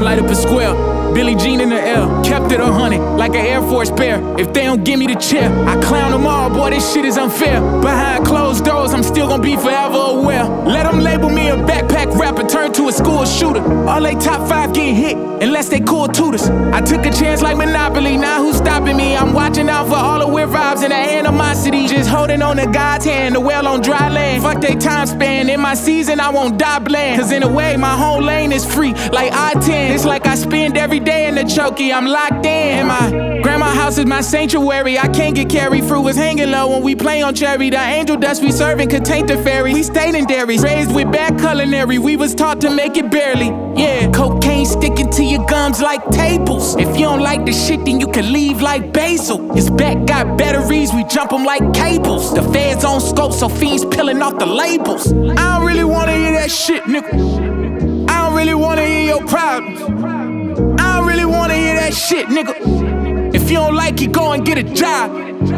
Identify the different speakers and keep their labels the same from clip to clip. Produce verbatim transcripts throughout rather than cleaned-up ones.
Speaker 1: them light up a square. Billie Jean in the air, kept it a hundred, like an Air Force bear. If they don't give me the chair, I clown them all, boy, this shit is unfair. Behind closed doors, I'm still gonna be forever aware. Let them label me a backpack rapper, turn to a school shooter. All they top five get hit, unless they cool tutors. I took a chance like Monopoly, now who's stopping me? I'm watching out for all the weird vibes and the animosity. Just holding on to God's hand, the well on dry land. Fuck they time span, in my season I won't die bland. Cause in a way, my whole lane is free, like I ten. It's like I spend every day in the chokey, I'm locked in. My grandma house is my sanctuary. I can't get carried. Fruit was hanging low when we play on cherry. The angel dust we serving contained the fairy. We stayed in dairies, raised with bad culinary. We was taught to make it barely. Yeah, cocaine sticking to your gums like tables. If you don't like the shit, then you can leave like basil. His back got batteries, we jump them like cables. The feds on scope, so fiends peeling off the labels. I don't really wanna hear that shit, nigga. I don't really wanna hear your problems. I don't really wanna hear that shit, nigga. If you don't like it, go and get a job.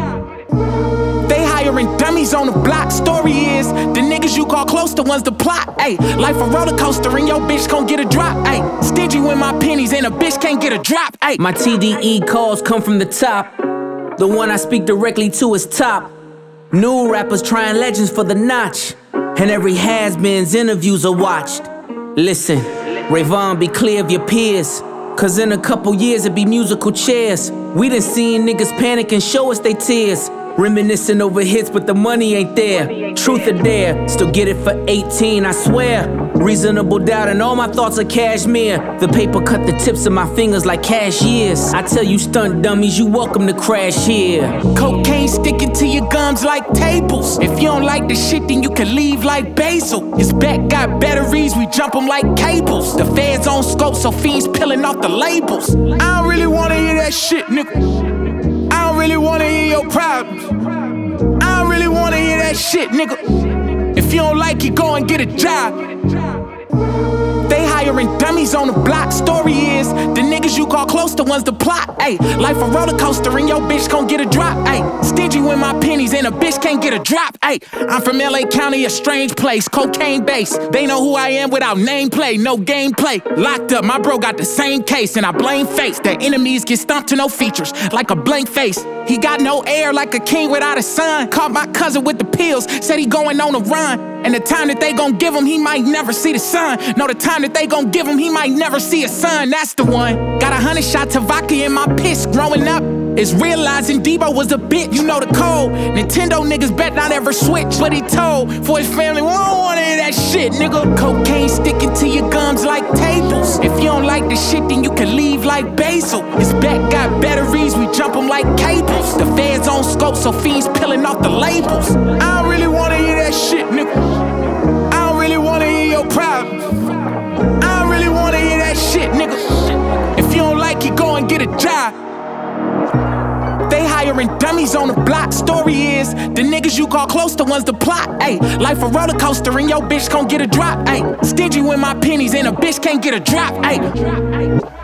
Speaker 1: They hiring dummies on the block. Story is, the niggas you call close, the ones to plot. Ayy, life a roller coaster and your bitch gon' get a drop. Ayy, stingy with my pennies and a bitch can't get a drop. Ayy,
Speaker 2: my T D E calls come from the top. The one I speak directly to is top. New rappers trying legends for the notch. And every has-beens interviews are watched. Listen, Rayvon, be clear of your peers. Cause in a couple years it be musical chairs. We done seen niggas panic and show us they tears. Reminiscing over hits but the money ain't there. Truth or dare, still get it for eighteen, I swear. Reasonable doubt and all my thoughts are cashmere. The paper cut the tips of my fingers like cashiers. I tell you stunt dummies, you welcome to crash here.
Speaker 1: Cocaine sticking to your gums like tables. If you don't like the shit, then you can leave like basil. His back got batteries, we jump them like cables. The feds on scope, so fiends peeling off the labels. I don't really wanna hear that shit, nigga. I don't really wanna hear your problems. I don't really wanna hear that shit, nigga. If you don't like it, go and get a job. They hiring dummies on the block. Story is, the niggas you call close, the ones to plot. Ayy, life a roller coaster and your bitch gon' get a drop. Ayy, stingy with my pennies and a bitch can't get a drop. Ayy, I'm from L A County, a strange place, cocaine base. They know who I am without nameplate, no gameplay. Locked up, my bro got the same case and I blame face. The enemies get stumped to no features, like a blank face. He got no air like a king without a son. Caught my cousin with the pills, said he going on a run. And the time that they gon' give him, he might never see the sun. No, the time that they gon' give him, he might never see a son. That's the one. Got a hundred shots of vodka in my piss. Growing up, is realizing Debo was a bitch. You know the code. Nintendo niggas bet not ever switch. But he told for his family, we don't wanna hear that shit, nigga. Cocaine sticking to your gums like tables. If you don't like the shit, then you can leave like basil. His back got batteries, we jump them like cables. The feds on scope, so fiends peeling off the labels. I don't really wanna hear that shit, nigga. I don't really wanna hear your problems. I don't really wanna hear that shit, nigga. If you don't like it, go and get a job. They hiring dummies on the block. Story is, the niggas you call close, the ones to plot. Ayy, life a roller coaster and your bitch gon' get a drop. Ayy, stingy with my pennies and a bitch can't get a drop. Ayy.